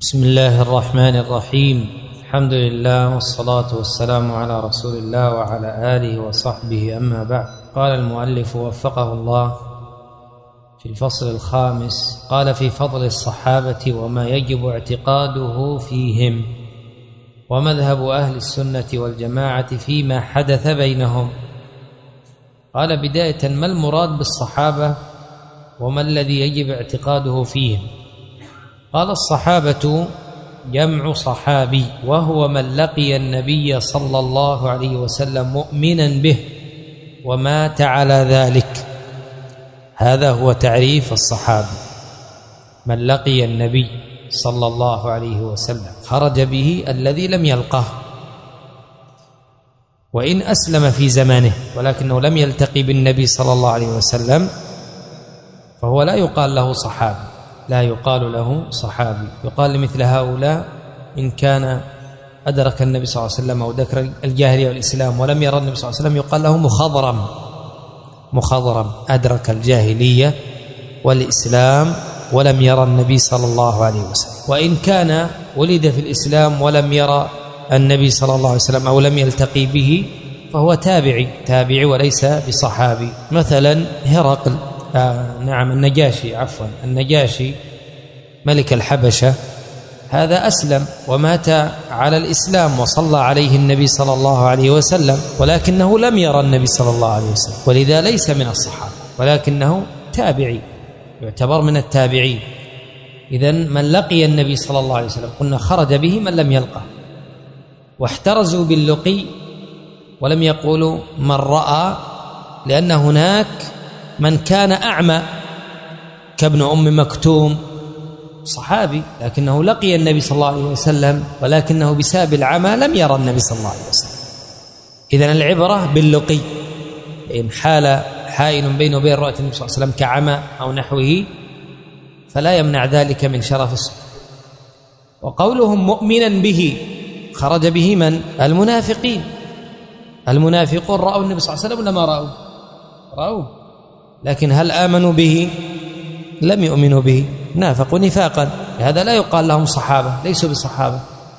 بسم الله الرحمن الرحيم. الحمد لله والصلاة والسلام على رسول الله وعلى آله وصحبه، أما بعد. قال المؤلف وفقه الله في الفصل الخامس، قال: في فضل الصحابة وما يجب اعتقاده فيهم، ومذهب أهل السنة والجماعة فيما حدث بينهم. قال بداية: ما المراد بالصحابة وما الذي يجب اعتقاده فيهم؟ قال: الصحابة جمع صحابي، وهو من لقي النبي صلى الله عليه وسلم مؤمنا به ومات على ذلك. هذا هو تعريف الصحابي: من لقي النبي صلى الله عليه وسلم خرج به الذي لم يلقه، وإن أسلم في زمانه ولكنه لم يلتقي بالنبي صلى الله عليه وسلم فهو لا يقال له صحابي، لا يقال له صحابي. يقال لمثل هؤلاء إن كان أدرك النبي صلى الله عليه وسلم أو ذكر الجاهلية والإسلام ولم يرى النبي صلى الله عليه وسلم، يقال له مخضرم، أدرك الجاهلية والإسلام ولم يرى النبي صلى الله عليه وسلم. وإن كان ولد في الإسلام ولم يرى النبي صلى الله عليه وسلم أو لم يلتقي به فهو تابعي وليس بصحابي. مثلا هرقل، النجاشي ملك الحبشة، هذا أسلم ومات على الإسلام وصلى عليه النبي صلى الله عليه وسلم، ولكنه لم يرى النبي صلى الله عليه وسلم، ولذا ليس من الصحابة ولكنه تابعي، يعتبر من التابعين. إذن من لقي النبي صلى الله عليه وسلم قلنا خرج به من لم يلقه، واحترزوا باللقي ولم يقولوا من رأى، لأن هناك من كان أعمى كابن أم مكتوم، صحابي لكنه لقي النبي صلى الله عليه وسلم ولكنه بسبب العمى لم يرى النبي صلى الله عليه وسلم. إذن العبرة باللقي، إن حال حائل بينه وبين رؤية النبي صلى الله عليه وسلم كعمى أو نحوه فلا يمنع ذلك من شرف الصحابة. وقولهم مؤمنا به، خرج به من؟ المنافقون رأوا النبي صلى الله عليه وسلم ولا ما رأوا، لكن هل آمنوا به؟ لم يؤمنوا به، نافقوا نفاقا. هذا لا يقال لهم صحابة، ليسوا بصحابة،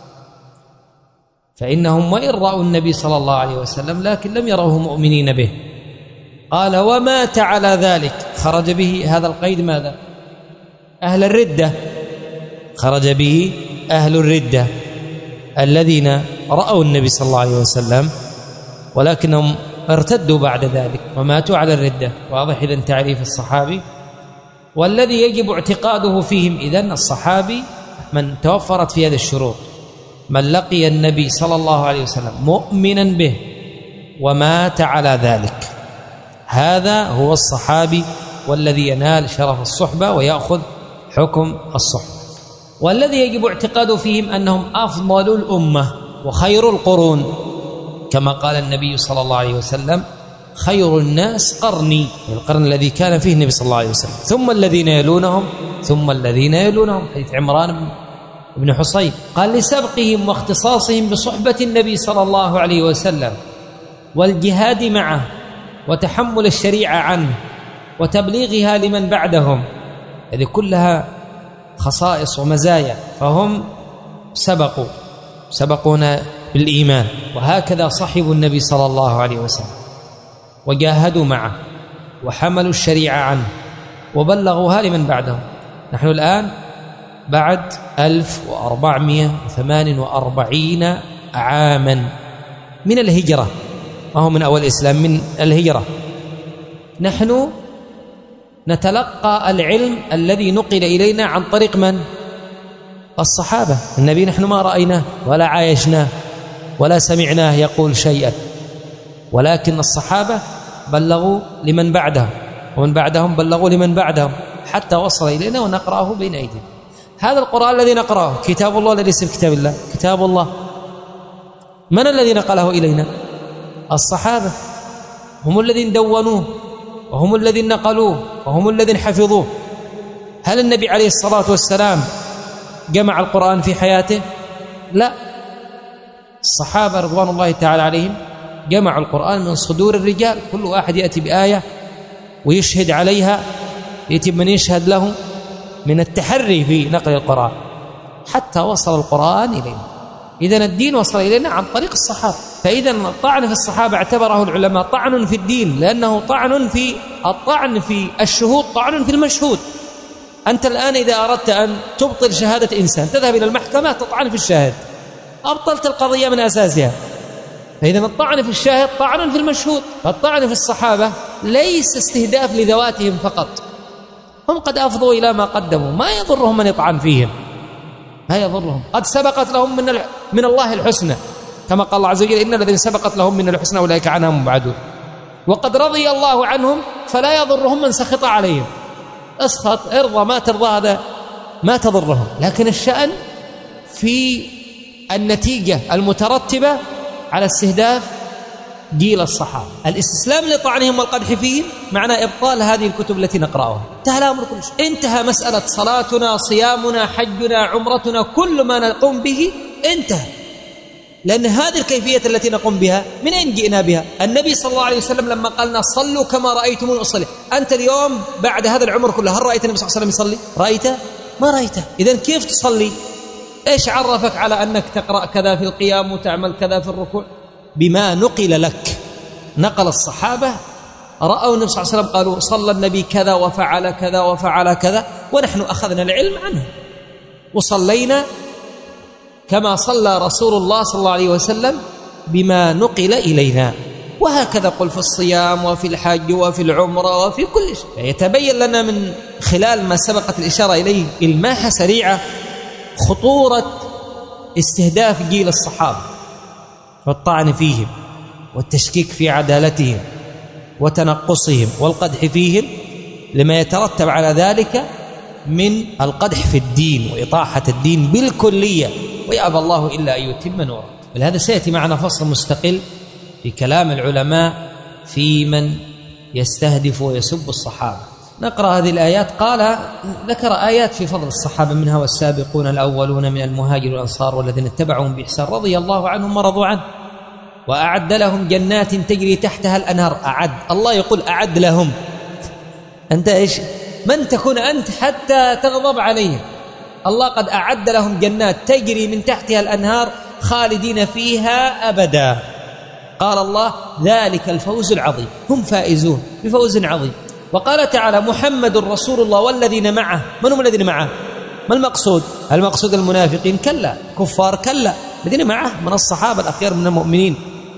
فإنهم وإن رأوا النبي صلى الله عليه وسلم لكن لم يروه مؤمنين به. قال: ومات على ذلك، خرج به، هذا القيد ماذا؟ أهل الردة، خرج به أهل الردة الذين رأوا النبي صلى الله عليه وسلم ولكنهم ارتدوا بعد ذلك وماتوا على الردة. واضح إذن تعريف الصحابي والذي يجب اعتقاده فيهم. إذن الصحابي من توفرت في هذه الشروط: من لقي النبي صلى الله عليه وسلم مؤمنا به ومات على ذلك، هذا هو الصحابي والذي ينال شرف الصحبة ويأخذ حكم الصحبة. والذي يجب اعتقاده فيهم أنهم أفضل الأمة وخير القرون، كما قال النبي صلى الله عليه وسلم: خير الناس قرني، القرن الذي كان فيه النبي صلى الله عليه وسلم، ثم الذين يلونهم ثم الذين يلونهم. حديث عمران بن حصين. قال: لسبقهم واختصاصهم بصحبة النبي صلى الله عليه وسلم والجهاد معه وتحمل الشريعة عنه وتبليغها لمن بعدهم، هذه كلها خصائص ومزايا، فهم سبقونا بالإيمان، وهكذا صحبوا النبي صلى الله عليه وسلم وجاهدوا معه وحملوا الشريعة عنه وبلغوها لمن بعدهم. نحن الآن بعد 1448 عاما من الهجرة، ما هو من أول الإسلام، من الهجرة. نحن نتلقى العلم الذي نقل إلينا عن طريق من؟ الصحابة. النبي نحن ما رأيناه ولا عايشناه ولا سمعناه يقول شيئا، ولكن الصحابة بلغوا لمن بعدهم ومن بعدهم بلغوا لمن بعدهم حتى وصل إلينا ونقرأه بين أيدينا. هذا القرآن الذي نقرأه كتاب الله، ليس بكتاب الله، كتاب الله. من الذي نقله إلينا؟ الصحابة، هم الذين دونوه وهم الذين نقلوه وهم الذين حفظوه. هل النبي عليه الصلاة والسلام جمع القرآن في حياته؟ لا، الصحابة رضوان الله تعالى عليهم جمعوا القرآن من صدور الرجال، كل واحد يأتي بآية ويشهد عليها، يأتي من يشهد له من التحري في نقل القرآن. حتى وصل القرآن إلينا. إذن الدين وصل إلينا عن طريق الصحابة. فإذا الطعن في الصحابة اعتبره العلماء طعن في الدين، لأنه طعن في الطعن في الشهود، طعن في المشهود. أنت الآن إذا أردت أن تبطل شهادة إنسان تذهب إلى المحكمة تطعن في الشاهد، أبطلت القضية من أساسها. فإذا الطعن في الشاهد طعن في المشهود. فالطعن في الصحابة ليس استهداف لذواتهم فقط، هم قد أفضوا إلى ما قدموا، ما يضرهم من يطعن فيهم، ما يضرهم، قد سبقت لهم من الله الحسنى، كما قال الله عز وجل إن الذين سبقت لهم من الحسنى أولئك عنها مبعدون، وقد رضي الله عنهم فلا يضرهم من سخط عليهم. اسخط ارضى ما ترضى هذا ما تضرهم، لكن الشأن في النتيجة المترتبة على استهداف جيل الصحابة. الاستسلام لطعنهم والقدح فيهم معنى إبطال هذه الكتب التي نقرأها. انتهى الأمر كل شيء، انتهى مسألة صلاتنا، صيامنا، حجنا، عمرتنا، كل ما نقوم به انتهى، لأن هذه الكيفية التي نقوم بها من أين جئنا بها؟ النبي صلى الله عليه وسلم لما قالنا صلوا كما رأيتموني أصلي. أنت اليوم بعد هذا العمر كله هل رأيت النبي صلى الله عليه وسلم يصلي؟ رأيته؟ ما رأيته. إذن كيف تصلي؟ إيش عرفك على أنك تقرأ كذا في القيام وتعمل كذا في الركوع؟ بما نقل لك، نقل الصحابة رأوا النبي صلى الله عليه وسلم قالوا صلى النبي كذا وفعل كذا وفعل كذا، ونحن أخذنا العلم عنه وصلينا كما صلى رسول الله صلى الله عليه وسلم بما نقل إلينا. وهكذا قل في الصيام وفي الحج وفي العمرة وفي كل شيء. يتبين لنا من خلال ما سبقت الإشارة إليه إلماحة سريعة خطورة استهداف جيل الصحابة والطعن فيهم والتشكيك في عدالتهم وتنقصهم والقدح فيهم، لما يترتب على ذلك من القدح في الدين وإطاحة الدين بالكلية، ويأبى الله إلا أن يتم نوره. ولهذا سيأتي معنا فصل مستقل في كلام العلماء في من يستهدف ويسب الصحابة. نقرأ هذه الآيات. قال ذكر آيات في فضل الصحابة، منها والسابقون الأولون من المهاجر والأنصار والذين اتبعهم بإحسان رضي الله عنهم ورضوا عنه وأعد لهم جنات تجري تحتها الأنهار. أعد، الله يقول أعد لهم. أنت إيش من تكون أنت حتى تغضب عليهم؟ الله قد أعد لهم جنات تجري من تحتها الأنهار خالدين فيها أبدا. قال الله ذلك الفوز العظيم، هم فائزون بفوز عظيم. وقال تعالى محمد رسول الله والذين معه. من هم الذين معه؟ ما المقصود؟ المقصود المنافقين؟ كلا. كفار؟ كلا. الذين معه من الصحابة الأخيار من المؤمنين.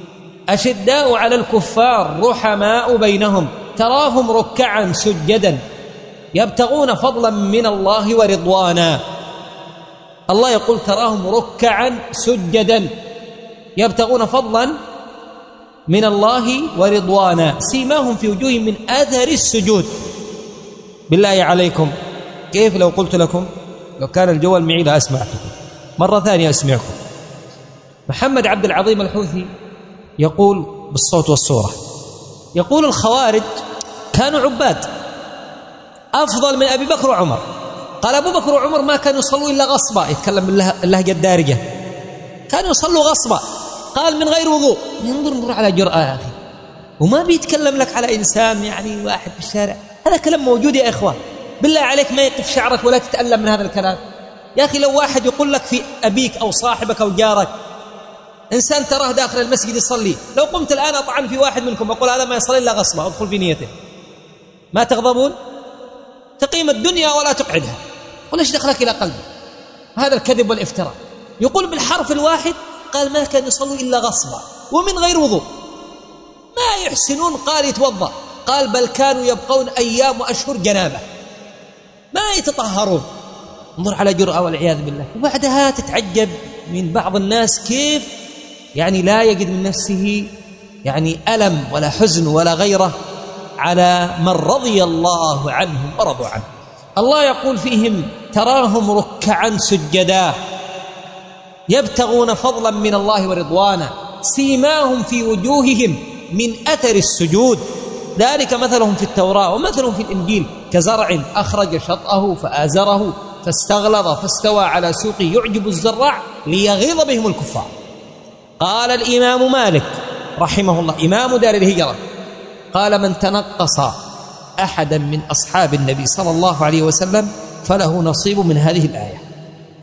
أشداء على الكفار رحماء بينهم تراهم ركعا سجدا يبتغون فضلا من الله ورضوانا. الله يقول تراهم ركعا سجدا يبتغون فضلا من الله ورضوانا سيماهم في وجوههم من أثر السجود. بالله عليكم كيف لو قلت لكم، لو كان الجوال معي لا أسمعكم، مرة ثانية أسمعكم. محمد عبد العظيم الحوثي يقول بالصوت والصورة، يقول الخوارج كانوا عباد أفضل من أبي بكر وعمر. قال أبو بكر وعمر ما كانوا يصلوا إلا غصبا، يتكلم باللهجة الدارجة، كانوا يصلوا غصبا. قال من غير وضوء. انظر على جرأة يا أخي، وما بيتكلم لك على إنسان يعني واحد في الشارع. هذا كلام موجود يا إخوان، بالله عليك ما يقف شعرك ولا تتألم من هذا الكلام يا أخي. لو واحد يقول لك في أبيك أو صاحبك أو جارك، إنسان تراه داخل المسجد يصلي، لو قمت الآن أطعن في واحد منكم أقول هذا ما يصلي إلا غصبا، أدخل في نيته، ما تغضبون؟ تقيم الدنيا ولا تقعدها، وليش دخلك إلى قلبك؟ هذا الكذب والافتراء. يقول بالحرف الواحد قال ما كان يصلوا إلا غصبا ومن غير وضوء، ما يحسنون. قال يتوضأ، قال بل كانوا يبقون أيام وأشهر جنابة ما يتطهرون. انظر على جرأة والعياذ بالله. وبعدها تتعجب من بعض الناس كيف يعني لا يجد من نفسه يعني ألم ولا حزن ولا غيره على من رضي الله عنهم ورضوا عنه. الله يقول فيهم تراهم ركعا سجدا يبتغون فضلا من الله ورضوانا سيماهم في وجوههم من أثر السجود ذلك مثلهم في التوراة ومثلهم في الإنجيل كزرع أخرج شطأه فآزره فاستغلظ فاستوى على سوقه يعجب الزراع ليغيظ بهم الكفار. قال الإمام مالك رحمه الله إمام دار الهجرة قال من تنقص أحدا من أصحاب النبي صلى الله عليه وسلم فله نصيب من هذه الآية.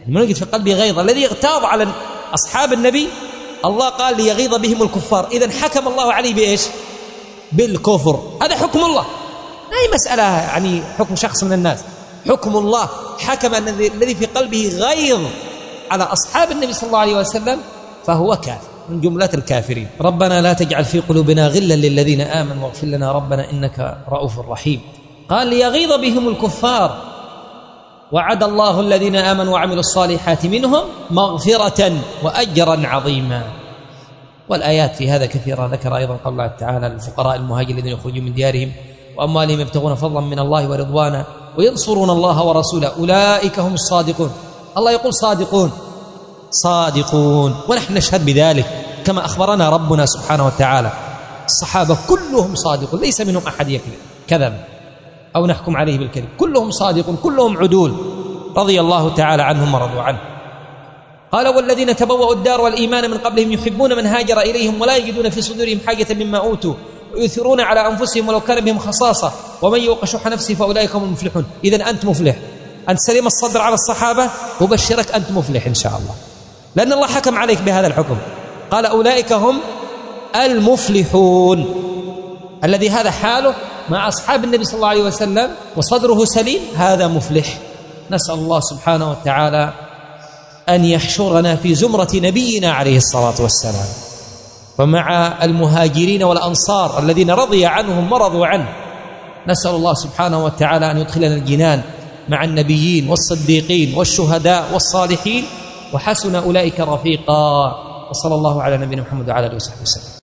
من يجد في قلبه غيظ الذي يغتاظ على أصحاب النبي الله قال ليغيظ بهم الكفار. إذن حكم الله عليه بإيش؟ بالكفر. هذا حكم الله، لا هي مسألة يعني حكم شخص من الناس، حكم الله. حكم أن الذي في قلبه غيظ على أصحاب النبي صلى الله عليه وسلم فهو كافر من جملة الكافرين. ربنا لا تجعل في قلوبنا غلا للذين آمنوا واغفر لنا ربنا إنك رؤوف رحيم. قال ليغيظ بهم الكفار. وعد الله الذين آمنوا وعملوا الصالحات منهم مغفرة وأجرا عظيما. والآيات في هذا كثيرة. ذكر أيضا قول الله تعالى للفقراء المهاجرين الذين يخرجون من ديارهم وأموالهم يبتغون فضلا من الله ورضوانا وينصرون الله ورسوله أولئك هم الصادقون. الله يقول صادقون صادقون، ونحن نشهد بذلك كما أخبرنا ربنا سبحانه وتعالى. الصحابة كلهم صادقون، ليس منهم أحد كذب أو نحكم عليه بالكذب، كلهم صادقون، كلهم عدول رضي الله تعالى عنهم ورضوا عنه. قال والذين تبوأوا الدار والإيمان من قبلهم يحبون من هاجر إليهم ولا يجدون في صدورهم حاجة مما أوتوا ويؤثرون على أنفسهم ولو كان بهم خصاصة ومن يوق شح نفسه فأولئك هم المفلحون. إذن أنت مفلح، أنت سليم الصدر على الصحابة، وبشرك أنت مفلح إن شاء الله، لأن الله حكم عليك بهذا الحكم. قال أولئك هم المفلحون. الذي هذا حاله مع أصحاب النبي صلى الله عليه وسلم وصدره سليم هذا مفلح. نسأل الله سبحانه وتعالى أن يحشرنا في زمرة نبينا عليه الصلاة والسلام ومع المهاجرين والأنصار الذين رضي عنهم ورضوا عنه. نسأل الله سبحانه وتعالى أن يدخلنا الجنان مع النبيين والصديقين والشهداء والصالحين وحسن أولئك رفيقا. وصلى الله على نبينا محمد وعلى آله وصحبه وسلم.